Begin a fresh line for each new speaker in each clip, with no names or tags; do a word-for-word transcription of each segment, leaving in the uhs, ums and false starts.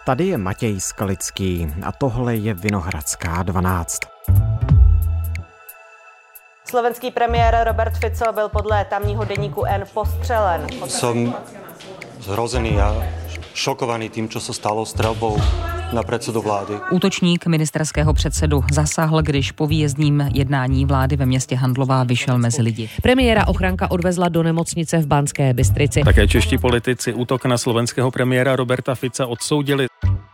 Tady je Matěj Skalický a tohle je Vinohradská dvanáct.
Slovenský premiér Robert Fico byl podle tamního deníku N postřelen.
Som zhrozený a šokovaný tým, čo sa stalo střelbou na předsedu vlády.
Útočník ministerského předsedu zasáhl, když po výjezdním jednání vlády ve městě Handlová vyšel mezi lidi.
Premiéra ochranka odvezla do nemocnice v Banské Bystrici.
Také čeští politici útok na slovenského premiéra Roberta Fica odsoudili.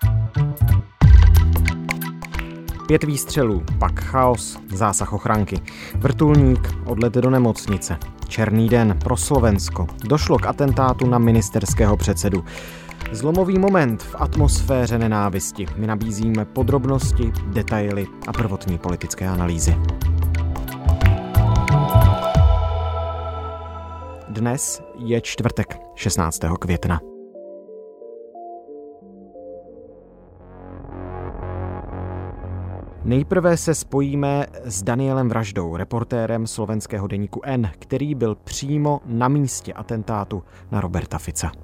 Pět výstřelů, pak chaos, zásah ochranky. Vrtulník, odlet do nemocnice. Černý den pro Slovensko. Došlo k atentátu na ministerského předsedu. Zlomový moment v atmosféře nenávisti. My nabízíme podrobnosti, detaily a prvotní politické analýzy. Dnes je čtvrtek, šestnáctého května. Nejprve se spojíme s Danielem Vraždou, reportérem slovenského deníku N, který byl přímo na místě atentátu na Roberta Fica.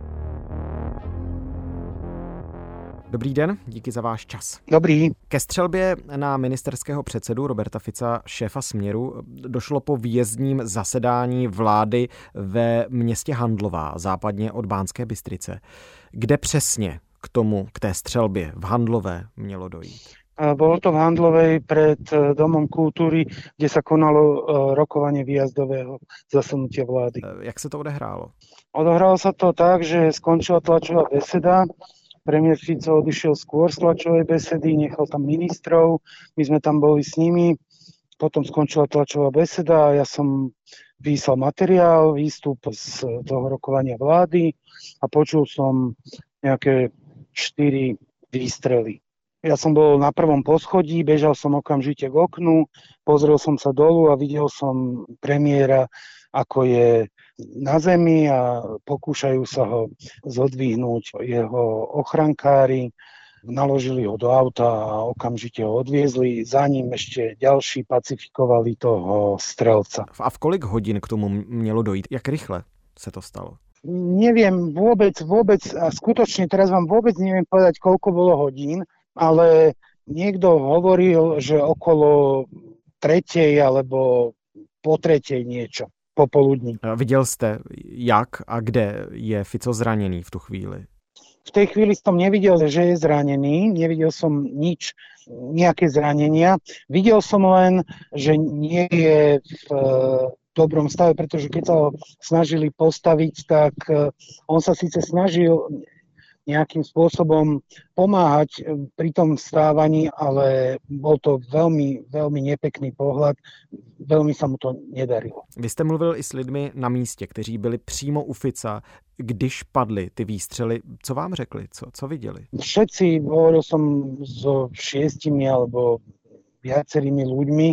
Dobrý den, díky za váš čas.
Dobrý.
Ke střelbě na ministerského předsedu Roberta Fica, šéfa Směru, došlo po výjezdním zasedání vlády ve městě Handlová, západně od Banské Bystrice. Kde přesně k tomu, k té střelbě v Handlové mělo dojít?
Bolo to v Handlovej pred Domom kultúry, kde sa konalo rokovanie výjazdového zasadnutia vlády.
Jak sa to odehrálo?
Odohralo sa to tak, že skončila tlačová beseda. Premiér Fico odišiel skôr z tlačovej besedy, nechal tam ministrov, my sme tam boli s nimi. Potom skončila tlačová beseda a ja som vyslal materiál, výstup z toho rokovania vlády a počul som nejaké štyri výstrely. Ja som bol na prvom poschodí, bežal som okamžite k oknu, pozrel som sa dolu a videl som premiéra, ako je na zemi a pokúšajú sa ho zodvihnúť jeho ochrankári. Naložili ho do auta a okamžite ho odviezli. Za ním ešte ďalší pacifikovali toho strelca.
A v kolik hodín k tomu mělo dojít? Jak rychle se to stalo?
Neviem vôbec, vôbec, a skutočne teraz vám vôbec neviem povedať, koľko bolo hodín, ale niekto hovoril, že okolo tretej alebo po tretej niečo, popoludní.
Viděl jste, jak a kde je Fico zranený v tu chvíli?
V tej chvíli som nevidel, že je zranený, nevidel som nič, nejaké zranenia. Videl som len, že nie je v dobrom stave, pretože keď sa ho snažili postaviť, tak on sa síce snažil nejakým spôsobom pomáhať pri tom vstávaní, ale bol to veľmi, veľmi nepekný pohľad. Veľmi sa mu to nedarilo.
Vy jste mluvil i s lidmi na místě, kteří byli přímo u Fica, když padly ty výstřely. Co vám řekli? Co, co viděli?
Všetci, hovoril som so šiestimi alebo viacerými ľuďmi,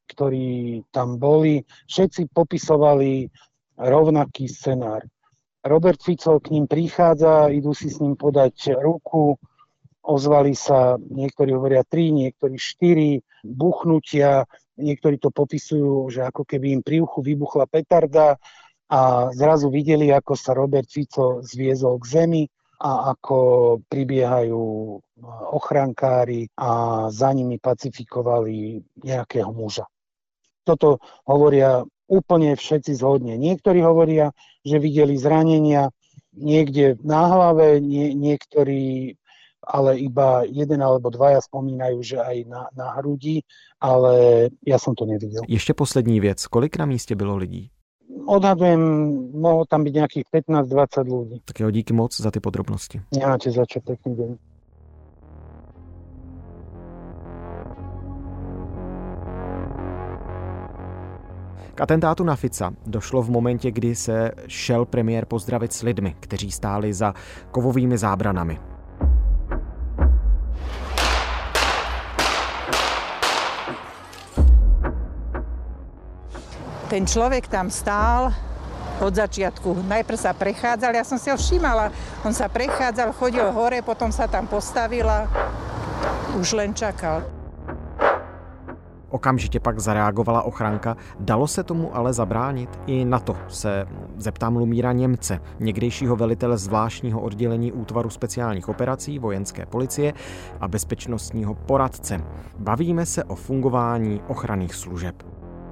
ktorí tam boli. Všetci popisovali rovnaký scenár. Robert Fico k ním prichádza, idú si s ním podať ruku, ozvali sa, niektorí hovoria tri, niektorí štyri, buchnutia, niektorí to popisujú, že ako keby im pri uchu vybuchla petarda a zrazu videli, ako sa Robert Fico zviezol k zemi a ako pribiehajú ochrankári a za nimi pacifikovali nejakého muža. Toto hovoria úplne všetci zhodne. Niektorí hovoria, že videli zranenia niekde na hlave, nie, niektorí, ale iba jeden alebo dvaja spomínajú, že aj na, na hrudi, ale ja som to nevidel.
Ještě poslední věc. Kolik na místě bylo lidí?
Odhadujem, mohlo tam byť nejakých pätnásť dvadsať ľudí.
Tak jo, díky moc za ty podrobnosti.
Nemáte za čo, pekný deň.
K atentátu na Fica došlo v momentě, kdy se šel premiér pozdravit s lidmi, kteří stáli za kovovými zábranami.
Ten človek tam stál od začiatku. Najprv sa prechádzal, ja som si ho všímala. On sa prechádzal, chodil hore, potom sa tam postavil a už len čakal.
Okamžitě pak zareagovala ochranka. Dalo se tomu ale zabránit? I na to se zeptám Lumíra Němce, někdejšího velitele zvláštního oddělení útvaru speciálních operací vojenské policie a bezpečnostního poradce. Bavíme se o fungování ochranných služeb.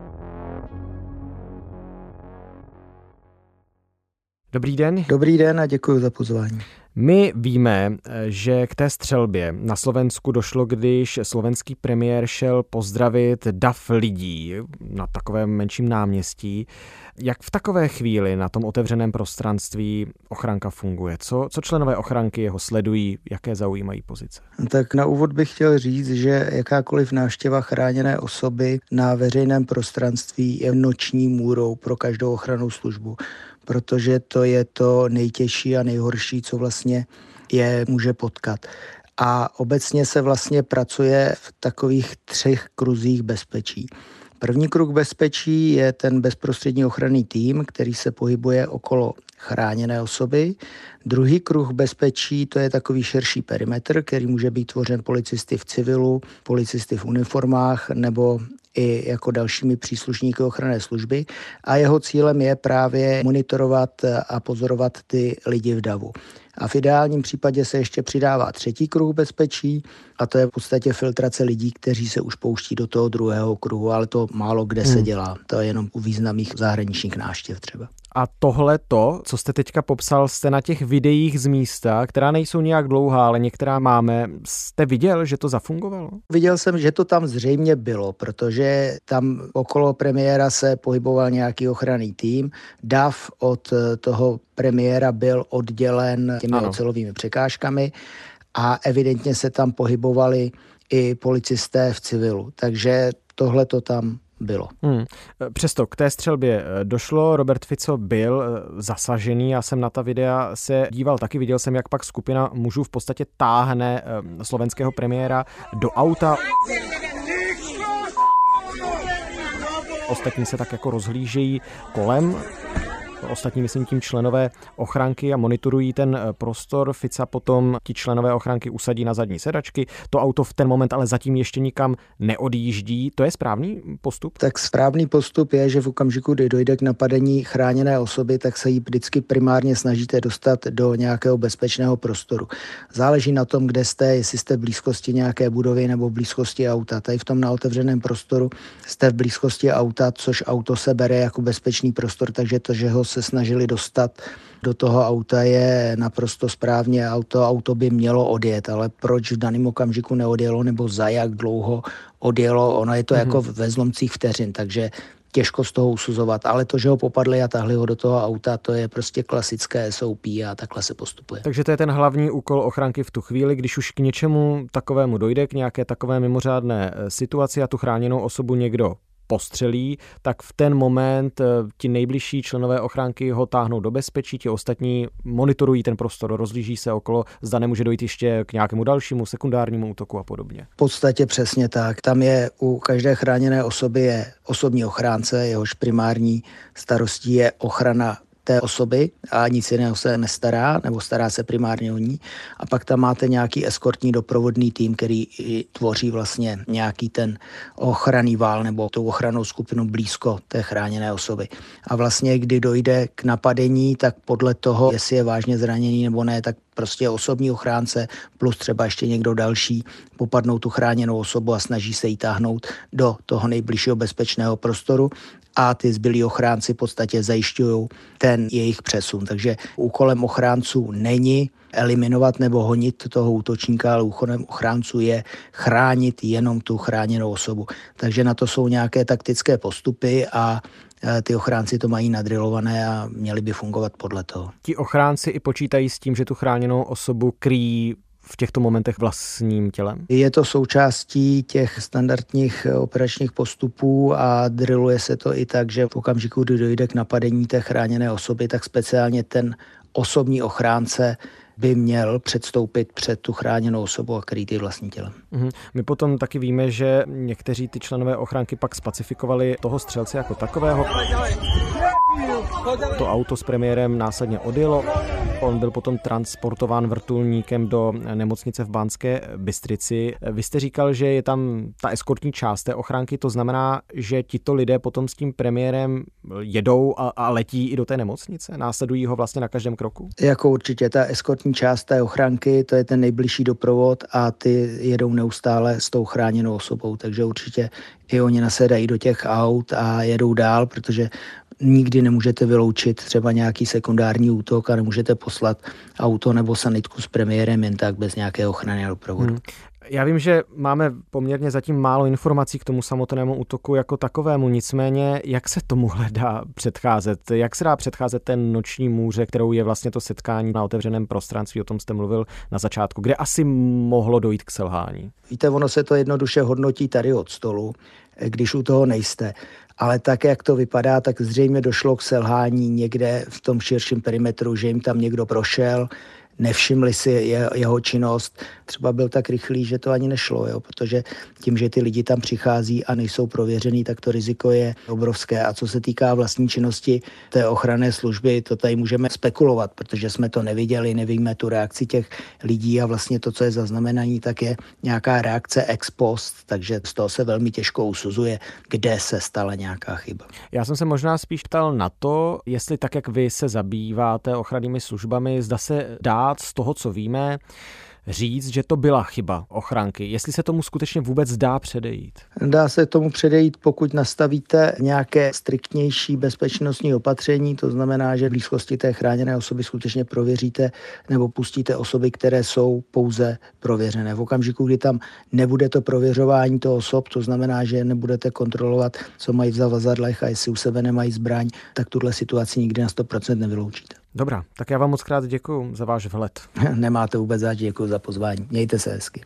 Dobrý den.
Dobrý den a děkuji za pozvání.
My víme, že k té střelbě na Slovensku došlo, když slovenský premiér šel pozdravit dav lidí na takovém menším náměstí. Jak v takové chvíli na tom otevřeném prostranství ochranka funguje? Co, co členové ochranky jeho sledují? Jaké zaujímají pozice?
Tak na úvod bych chtěl říct, že jakákoliv návštěva chráněné osoby na veřejném prostranství je noční můrou pro každou ochrannou službu, protože to je to nejtěžší a nejhorší, co vlastně je může potkat. A obecně se vlastně pracuje v takových třech kruzích bezpečí. První kruh bezpečí je ten bezprostřední ochranný tým, který se pohybuje okolo chráněné osoby. Druhý kruh bezpečí, to je takový širší perimetr, který může být tvořen policisty v civilu, policisty v uniformách nebo i jako dalšími příslušníky ochranné služby. A jeho cílem je právě monitorovat a pozorovat ty lidi v davu. A v ideálním případě se ještě přidává třetí kruh bezpečí a to je v podstatě filtrace lidí, kteří se už pouští do toho druhého kruhu, ale to málo kde hmm. se dělá. To je jenom u významných zahraničních návštěv třeba.
A tohle to, co jste teďka popsal, jste na těch videích z místa, která nejsou nějak dlouhá, ale některá máme, jste viděl, že to zafungovalo?
Viděl jsem, že to tam zřejmě bylo, protože tam okolo premiéra se pohyboval nějaký ochranný tým. Dav od toho premiéra byl oddělen těmi ano. ocelovými překážkami a evidentně se tam pohybovali i policisté v civilu. Takže tohle to tam bylo.
Hmm. Přesto k té střelbě došlo, Robert Fico byl zasažený, já jsem na ta videa se díval taky, viděl jsem, jak pak skupina mužů v podstatě táhne slovenského premiéra do auta. Ostatní se tak jako rozhlížejí kolem. Ostatní, myslím, tím členové ochranky a monitorují ten prostor. Fica potom ti členové ochranky usadí na zadní sedačky. To auto v ten moment ale zatím ještě nikam neodjíždí. To je správný postup?
Tak správný postup je, že v okamžiku, kdy dojde k napadení chráněné osoby, tak se jí vždycky primárně snažíte dostat do nějakého bezpečného prostoru. Záleží na tom, kde jste, jestli jste v blízkosti nějaké budovy nebo v blízkosti auta. Tady v tom na otevřeném prostoru jste v blízkosti auta, což auto se bere jako bezpečný prostor, takže to, že ho se snažili dostat do toho auta, je naprosto správně. Auto, auto by mělo odjet, ale proč v daném okamžiku neodjelo nebo za jak dlouho odjelo, ono je to mm-hmm. jako ve zlomcích vteřin, takže těžko z toho usuzovat, ale to, že ho popadli a tahli ho do toho auta, to je prostě klasické S O P a takhle se postupuje.
Takže to je ten hlavní úkol ochranky v tu chvíli, když už k něčemu takovému dojde, k nějaké takové mimořádné situaci a tu chráněnou osobu někdo postřelí, tak v ten moment ti nejbližší členové ochránky ho táhnou do bezpečí, ti ostatní monitorují ten prostor, rozlíží se okolo, zda nemůže dojít ještě k nějakému dalšímu sekundárnímu útoku a podobně.
V podstatě přesně tak. Tam je u každé chráněné osoby je osobní ochránce, jehož primární starostí je ochrana té osoby a nic jiného se nestará, nebo stará se primárně o ní. A pak tam máte nějaký eskortní doprovodný tým, který tvoří vlastně nějaký ten ochranný vál nebo tu ochrannou skupinu blízko té chráněné osoby. A vlastně, kdy dojde k napadení, tak podle toho, jestli je vážně zraněný nebo ne, tak prostě osobní ochránce plus třeba ještě někdo další popadnou tu chráněnou osobu a snaží se jí táhnout do toho nejbližšího bezpečného prostoru a ty zbylí ochránci v podstatě zajišťují ten jejich přesun. Takže úkolem ochránců není eliminovat nebo honit toho útočníka, ale úkolem ochránců je chránit jenom tu chráněnou osobu. Takže na to jsou nějaké taktické postupy a ty ochránci to mají nadrilované a měli by fungovat podle toho.
Ti ochránci i počítají s tím, že tu chráněnou osobu kryjí v těchto momentech vlastním tělem?
Je to součástí těch standardních operačních postupů a drilluje se to i tak, že v okamžiku, kdy dojde k napadení té chráněné osoby, tak speciálně ten osobní ochránce by měl předstoupit před tu chráněnou osobu a krýt ji vlastním tělem.
Mm-hmm. My potom taky víme, že někteří ty členové ochránky pak spacifikovali toho střelce jako takového. To auto s premiérem následně odjelo. On byl potom transportován vrtulníkem do nemocnice v Banské Bystrici. Vy jste říkal, že je tam ta eskortní část té ochránky, to znamená, že tito lidé potom s tím premiérem jedou a, a letí i do té nemocnice? Následují ho vlastně na každém kroku?
Jako určitě, ta eskortní část té ochránky, to je ten nejbližší doprovod a ty jedou neustále s tou chráněnou osobou, takže určitě i oni nasedají do těch aut a jedou dál, protože nikdy nemůžete vyloučit třeba nějaký sekundární útok a nemůžete poslat auto nebo sanitku s premiérem jen tak bez nějaké ochrany a doprovodu. Hmm.
Já vím, že máme poměrně zatím málo informací k tomu samotnému útoku jako takovému, nicméně jak se tomuhle dá předcházet? Jak se dá předcházet té noční můře, kterou je vlastně to setkání na otevřeném prostranství, o tom jste mluvil na začátku, kde asi mohlo dojít k selhání?
Víte, ono se to jednoduše hodnotí tady od stolu, když u toho nejste. Ale tak, jak to vypadá, tak zřejmě došlo k selhání někde v tom širším perimetru, že jim tam někdo prošel, nevšimli si je, jeho činnost. Třeba byl tak rychlý, že to ani nešlo, jo? Protože tím, že ty lidi tam přichází a nejsou prověřený, tak to riziko je obrovské. A co se týká vlastní činnosti té ochranné služby, to tady můžeme spekulovat, protože jsme to neviděli, nevíme tu reakci těch lidí a vlastně to, co je zaznamenaní, tak je nějaká reakce ex post, takže z toho se velmi těžko usuzuje, kde se stala nějaká chyba.
Já jsem se možná spíš ptal na to, jestli tak, jak vy se zabýváte ochrannými službami, zda se dá z toho, co víme, říct, že to byla chyba ochránky, jestli se tomu skutečně vůbec dá předejít?
Dá se tomu předejít, pokud nastavíte nějaké striktnější bezpečnostní opatření, to znamená, že v blízkosti té chráněné osoby skutečně prověříte nebo pustíte osoby, které jsou pouze prověřené. V okamžiku, kdy tam nebude to prověřování toho osob, to znamená, že nebudete kontrolovat, co mají v zavazadlech a jestli u sebe nemají zbraň, tak tuhle situaci nikdy na sto procent nevyloučíte.
Dobrá, tak já vám moc krát děkuju za váš vhled.
Nemáte vůbec zač, děkuju za pozvání. Mějte se hezky.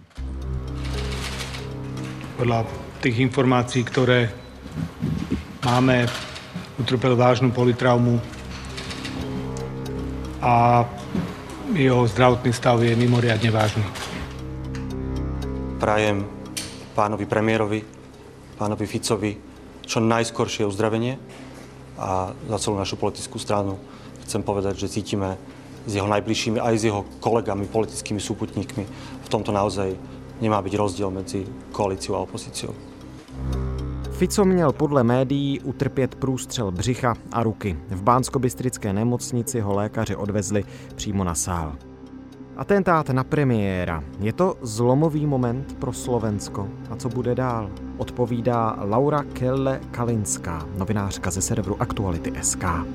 Podľa tých informácií, ktoré máme, utrpel vážnu politraumu a jeho zdravotný stav je mimoriadne vážny.
Prajem pánovi premiérovi, pánovi Ficovi čo najskoršie uzdravenie a za celú našu politickú stranu chcem povedať, že cítime s jeho najbližšími aj s jeho kolegami, politickými súputníkmi. V tomto naozaj nemá byť rozdiel medzi koalíciou a opozíciou.
Fico měl podle médií utrpět průstřel břicha a ruky. V Banskobystrické nemocnici ho lékaři odvezli přímo na sál. Atentát na premiéra. Je to zlomový moment pro Slovensko? A co bude dál? Odpovídá Laura Kelle Kalinská, novinářka ze serveru Aktuality tečka es ká.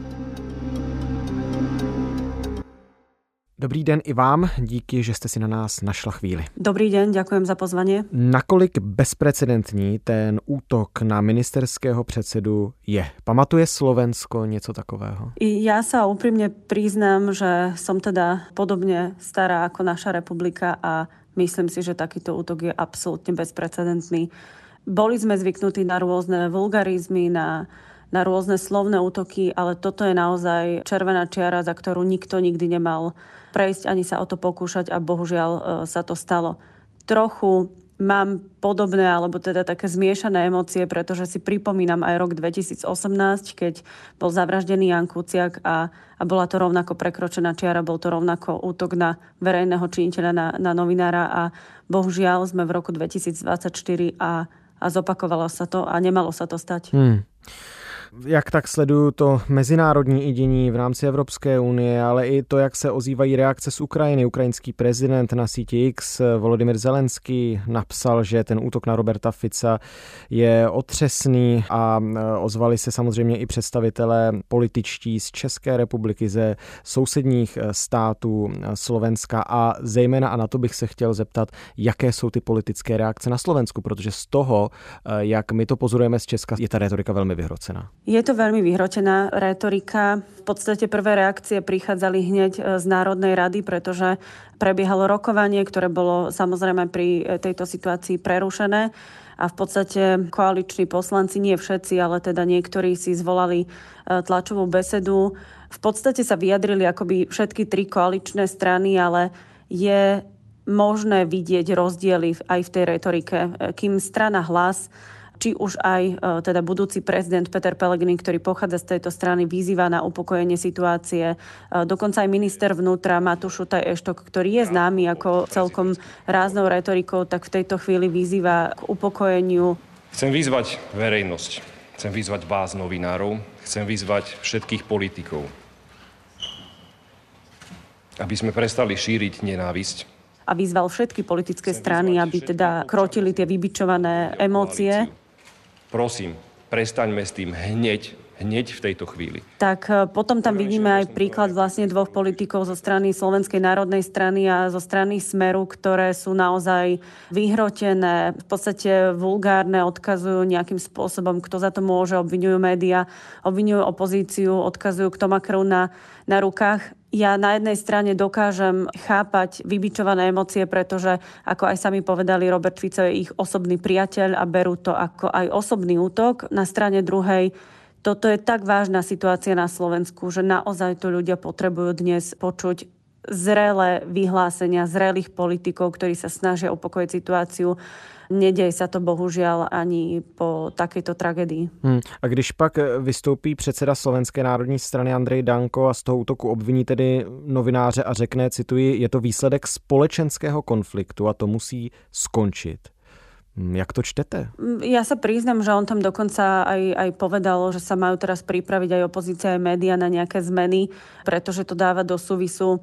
Dobrý den i vám, díky, že jste si na nás našla chvíli.
Dobrý den, ďakujem za pozvanie.
Nakolik bezprecedentní ten útok na ministerského předsedu je? Pamatuje Slovensko něco takového?
I ja sa úprimne priznám, že som teda podobne stará ako naša republika a myslím si, že takýto útok je absolútne bezprecedentný. Boli sme zvyknutí na rôzne vulgarizmy, na na rôzne slovné útoky, ale toto je naozaj červená čiara, za ktorú nikto nikdy nemal prejsť ani sa o to pokúšať a bohužiaľ sa to stalo. Trochu mám podobné, alebo teda také zmiešané emócie, pretože si pripomínam aj rok dvetisícosemnásť, keď bol zavraždený Ján Kuciak a, a bola to rovnako prekročená čiara, bol to rovnako útok na verejného činiteľa, na, na novinára a bohužiaľ sme v roku dvetisícdvadsaťštyri a, a zopakovalo sa to a nemalo sa to stať.
Hmm. Jak tak sleduju to mezinárodní dění v rámci Evropské unie, ale i to, jak se ozývají reakce z Ukrajiny. Ukrajinský prezident na síti X Volodymyr Zelenský napsal, že ten útok na Roberta Fica je otřesný a ozvali se samozřejmě i představitelé političtí z České republiky, ze sousedních států Slovenska a zejména, a na to bych se chtěl zeptat, jaké jsou ty politické reakce na Slovensku, protože z toho, jak my to pozorujeme z Česka, je ta retorika velmi vyhrocená.
Je to veľmi vyhrotená retorika. V podstate prvé reakcie prichádzali hneď z Národnej rady, pretože prebiehalo rokovanie, ktoré bolo samozrejme pri tejto situácii prerušené a v podstate koaliční poslanci, nie všetci, ale teda niektorí si zvolali tlačovú besedu. V podstate sa vyjadrili akoby všetky tri koaličné strany, ale je možné vidieť rozdiely aj v tej retorike. Kým strana Hlas či už aj e, teda budúci prezident Peter Pellegrini, ktorý pochádza z tejto strany, vyzýva na upokojenie situácie. E, dokonca aj minister vnútra Matúš Šutaj Eštok, ktorý je známy ako celkom ráznou retorikou, tak v tejto chvíli vyzýva k upokojeniu.
Chcem vyzvať verejnosť, chcem vyzvať vás, novinárov, chcem vyzvať všetkých politikov, aby sme prestali šíriť nenávisť.
A vyzval všetky politické strany, aby teda krotili tie vybičované emócie.
Prosím, prestaňme s tým hneď, hneď v tejto chvíli.
Tak potom tam vidíme aj príklad vlastne dvoch politikov zo strany Slovenskej národnej strany a zo strany Smeru, ktoré sú naozaj vyhrotené, v podstate vulgárne, odkazujú nejakým spôsobom, kto za to môže, obviňujú médiá, obviňujú opozíciu, odkazujú, kto má krv na, na rukách. Ja na jednej strane dokážem chápať vybičované emócie, pretože, ako aj sami povedali, Robert Fico je ich osobný priateľ a berú to ako aj osobný útok. Na strane druhej, toto je tak vážna situácia na Slovensku, že naozaj to ľudia potrebujú dnes počuť zrelé vyhlásenia zrelých politikov, ktorí sa snažia upokojiť situáciu. Neděje se to bohužel ani po takejto tragédii.
Hmm. A když pak vystoupí předseda Slovenské národní strany Andrej Danko a z toho útoku obviní tedy novináře a řekne, cituji, je to výsledek společenského konfliktu a to musí skončit. Jak to čtete?
Ja sa priznam, že on tam dokonca aj, aj povedal, že sa majú teraz pripraviť aj opozícia, aj média na nejaké zmeny, pretože to dáva do súvisu.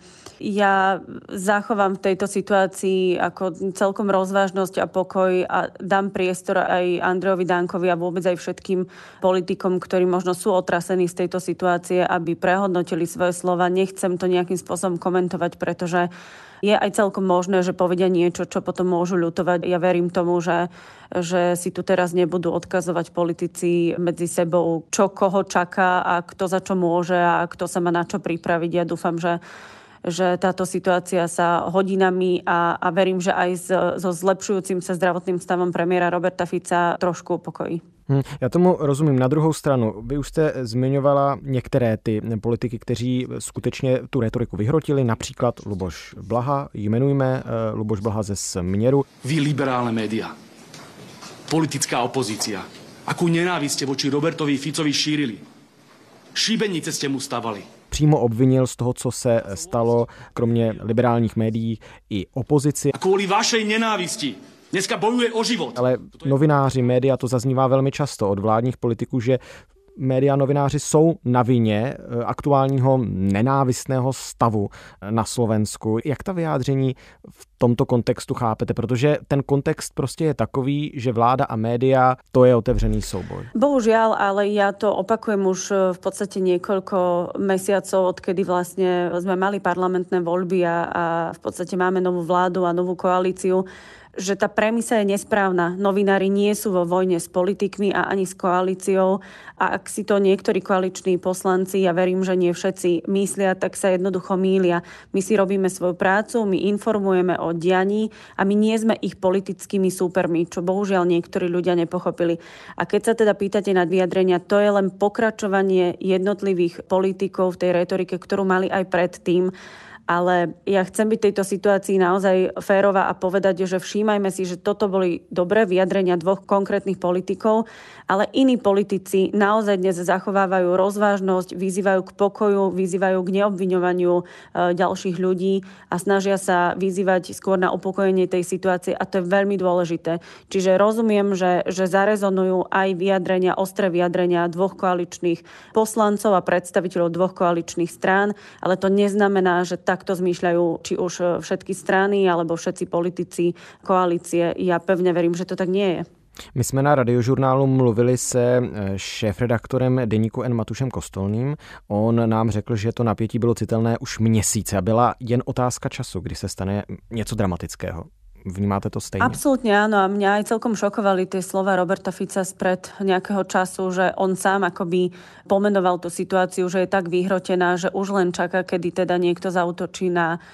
Ja zachovám v tejto situácii ako celkom rozvážnosť a pokoj a dám priestor aj Andrejovi Dankovi a vôbec aj všetkým politikom, ktorí možno sú otrasení z tejto situácie, aby prehodnotili svoje slova. Nechcem to nejakým spôsobom komentovať, pretože je aj celkom možné, že povedia niečo, čo potom môžu ľutovať. Ja verím tomu, že, že si tu teraz nebudú odkazovať politici medzi sebou, čo koho čaká a kto za čo môže a kto sa má na čo pripraviť. Ja dúfam, že, že táto situácia sa hodinami a, a verím, že aj so zlepšujúcim sa zdravotným stavom premiéra Roberta Fica trošku upokojí.
Hmm, já tomu rozumím. Na druhou stranu, vy už jste zmiňovala některé ty politiky, kteří skutečně tu retoriku vyhrotili, například Luboš Blaha, jmenujme uh, Luboš Blaha ze Směru.
Vy liberálne média, politická opozícia, akú nenávisť ste voči Robertovi Ficovi šírili. Šíbenice ste mu stavali.
Přímo obvinil z toho, co se stalo, kromě liberálních médií, i opozici.
A kvôli vašej nenávisti dneska bojuje o život.
Ale novináři, média, to zaznívá velmi často od vládních politiků, že média a novináři jsou na vině aktuálního nenávistného stavu na Slovensku. Jak ta vyjádření v tomto kontextu chápete? Protože ten kontext prostě je takový, že vláda a média, to je otevřený souboj.
Bohužiaľ, ale ja to opakujem už v podstate niekoľko mesiacov, odkedy vlastne sme mali parlamentné voľby a, a v podstate máme novú vládu a novú koalíciu, že tá premisa je nesprávna. Novinári nie sú vo vojne s politikmi a ani s koalíciou a ak si to niektorí koaliční poslanci, ja verím, že nie všetci myslia, tak sa jednoducho mýlia. My si robíme svoju prácu, my informujeme o dianí a my nie sme ich politickými súpermi, čo bohužiaľ niektorí ľudia nepochopili. A keď sa teda pýtate na vyjadrenia, to je len pokračovanie jednotlivých politikov v tej retorike, ktorú mali aj predtým. Ale ja chcem byť v tejto situácii naozaj férová a povedať, že všímajme si, že toto boli dobré vyjadrenia dvoch konkrétnych politikov, ale iní politici naozaj dnes zachovávajú rozvážnosť, vyzývajú k pokoju, vyzývajú k neobviňovaniu e, ďalších ľudí a snažia sa vyzývať skôr na upokojenie tej situácie a to je veľmi dôležité. Čiže rozumiem, že, že zarezonujú aj vyjadrenia, ostré vyjadrenia dvoch koaličných poslancov a predstaviteľov dvoch koaličných strán, ale to neznamená, že takto zmýšľajú či už všetky strany alebo všetci politici koalície. Ja pevne verím, že to tak nie je.
My jsme na Radiožurnálu mluvili se šéfredaktorem deníku N Matušem Kostolným. On nám řekl, že to napětí bylo citelné už měsíce a byla jen otázka času, kdy se stane něco dramatického. Vnímáte to stejne? Absolútne
áno a mňa aj celkom šokovali tie slova Roberta Fica spred nejakého času, že on sám akoby pomenoval tú situáciu, že je tak vyhrotená, že už len čaká, kedy teda niekto zaútočí na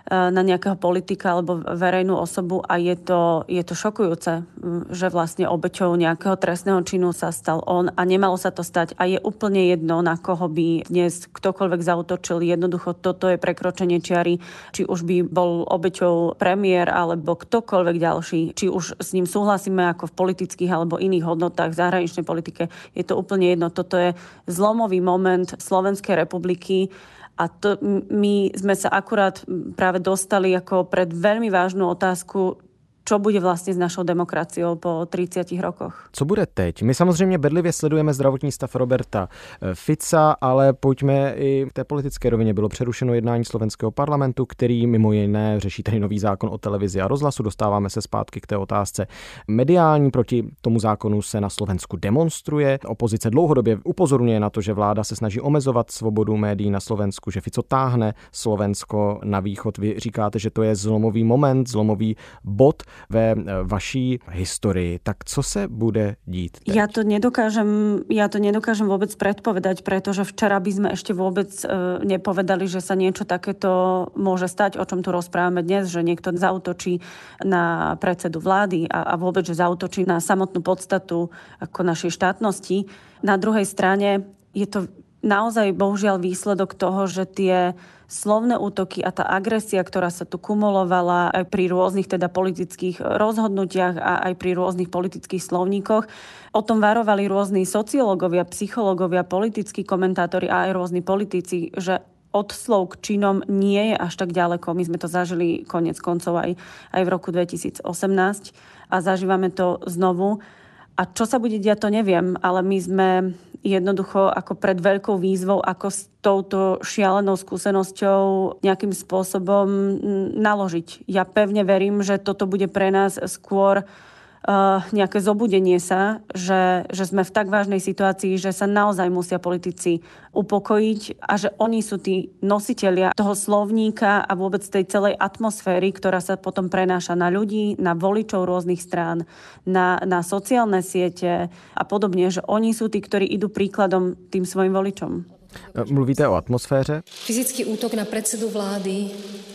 na nejakého politika alebo verejnú osobu a je to, je to šokujúce, že vlastne obeťou nejakého trestného činu sa stal on a nemalo sa to stať a je úplne jedno, na koho by dnes ktokoľvek zaútočil. Jednoducho toto je prekročenie čiary, či už by bol obeťou premiér alebo ktokoľvek ďalší, či už s ním súhlasíme ako v politických alebo iných hodnotách v zahraničnej politike, je to úplne jedno. Toto je zlomový moment Slovenskej republiky. A to, my sme sa akurát práve dostali ako pred veľmi vážnu otázku, čo bude vlastně s našou demokraciou po tridsiatich rokoch.
Co bude teď? My samozřejmě bedlivě sledujeme zdravotní stav Roberta Fica, ale pojďme i v té politické rovině. Bylo přerušeno jednání slovenského parlamentu, který mimo jiné řeší tady nový zákon o televizi a rozhlasu. Dostáváme se zpátky k té otázce mediální. Proti tomu zákonu se na Slovensku demonstruje. Opozice dlouhodobě upozorňuje na to, že vláda se snaží omezovat svobodu médií na Slovensku, že Fico táhne Slovensko na východ. Vy říkáte, že to je zlomový moment, zlomový bod ve vaší historii. Tak co se bude dít teď?
Ja to nedokážem, ja to nedokážem vôbec predpovedať, pretože včera by sme ešte vôbec e, nepovedali, že sa niečo takéto môže stať, o čom tu rozprávame dnes, že niekto zaútočí na predsedu vlády a, a vôbec, že zaútočí na samotnú podstatu ako našej štátnosti. Na druhej strane je to naozaj bohužiaľ výsledok toho, že tie slovné útoky a tá agresia, ktorá sa tu kumulovala aj pri rôznych teda politických rozhodnutiach a aj pri rôznych politických slovníkoch. O tom varovali rôzni sociológovia, psychológovia, politickí komentátori a aj rôzni politici, že od slov k činom nie je až tak ďaleko. My sme to zažili koniec koncov aj, aj v roku dvetisíc osemnásť a zažívame to znovu. A čo sa bude diať, to neviem, ale my sme jednoducho ako pred veľkou výzvou, ako s touto šialenou skúsenosťou nejakým spôsobom naložiť. Ja pevne verím, že toto bude pre nás skôr uh, nejaké zobudenie sa, že, že sme v tak vážnej situácii, že sa naozaj musia politici upokojiť a že oni sú tí nositelia toho slovníka a vôbec tej celej atmosféry, ktorá sa potom prenáša na ľudí, na voličov rôznych strán, na, na sociálne siete a podobne, že oni sú tí, ktorí idú príkladom tým svojim voličom.
Mluvíte o atmosféře?
Fyzický útok na predsedu vlády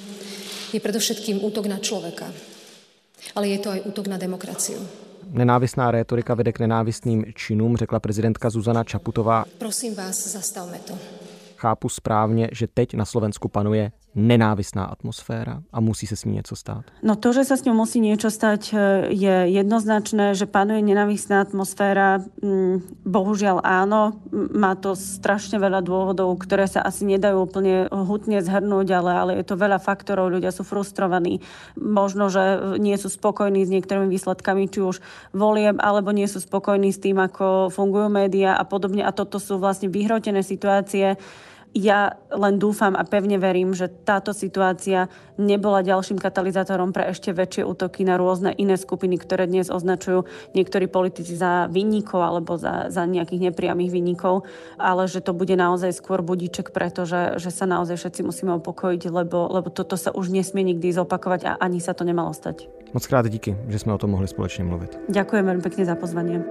je predovšetkým útok na človeka, ale je to aj útok na demokraciu.
Nenávistná rétorika vede k nenávistným činům, řekla prezidentka Zuzana Čaputová.
Prosím vás, zastavme to.
Chápu správně, že teď na Slovensku panuje nenávistná atmosféra a musí se s ní něco stát?
No to, že sa s ňou musí niečo stať, je jednoznačné, že panuje nenávistná atmosféra. Bohužiaľ áno, má to strašne veľa dôvodov, ktoré sa asi nedajú úplne hutne zhrnúť, ale, ale je to veľa faktorov, ľudia sú frustrovaní. Možno, že nie sú spokojní s niektorými výsledkami, či už volieb, alebo nie sú spokojní s tým, ako fungujú médiá a podobne. A toto sú vlastne vyhrotené situácie. Ja len dúfam a pevne verím, že táto situácia nebola ďalším katalizátorom pre ešte väčšie útoky na rôzne iné skupiny, ktoré dnes označujú niektorí politici za vinníkov alebo za, za nejakých nepriamých vinníkov, ale že to bude naozaj skôr budíček, pretože že sa naozaj všetci musíme upokojiť, lebo, lebo toto sa už nesmie nikdy zopakovať a ani sa to nemalo stať.
Moc krát díky, že sme o tom mohli spoločne mluviť.
Ďakujem veľmi pekne za pozvanie.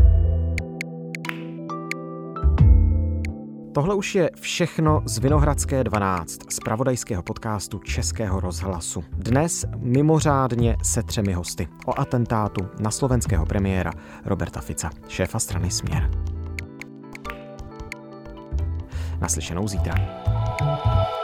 Tohle už je všechno z Vinohradské dvanáct, z zpravodajského podcastu Českého rozhlasu. Dnes mimořádně se třemi hosty o atentátu na slovenského premiéra Roberta Fica, šéfa strany Směr. Naslyšenou zítra.